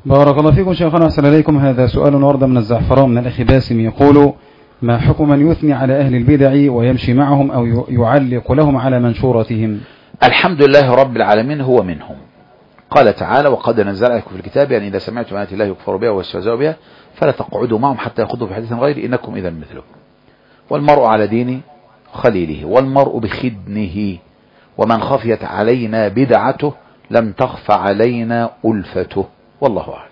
بارك الله فيكم شيخنا وأحسن إليكم. هذا سؤال ورد من الزعفران من الأخ باسم يقول: ما حكم من يثني على أهل البدع ويمشي معهم أو يعلق لهم على منشوراتهم؟ الحمد لله رب العالمين هو منهم. قال تعالى: وقد نزل عليكم في الكتاب يعني إذا سمعتم آيات الله يكفر بها ويستهزئ بها فلا تقعدوا معهم حتى يخوضوا في حديث غيره إنكم إذا مثله. والمرء على دين خليله والمرء بخدنه، ومن خفيت علينا بدعته لم تخف علينا ألفته، والله أعلم.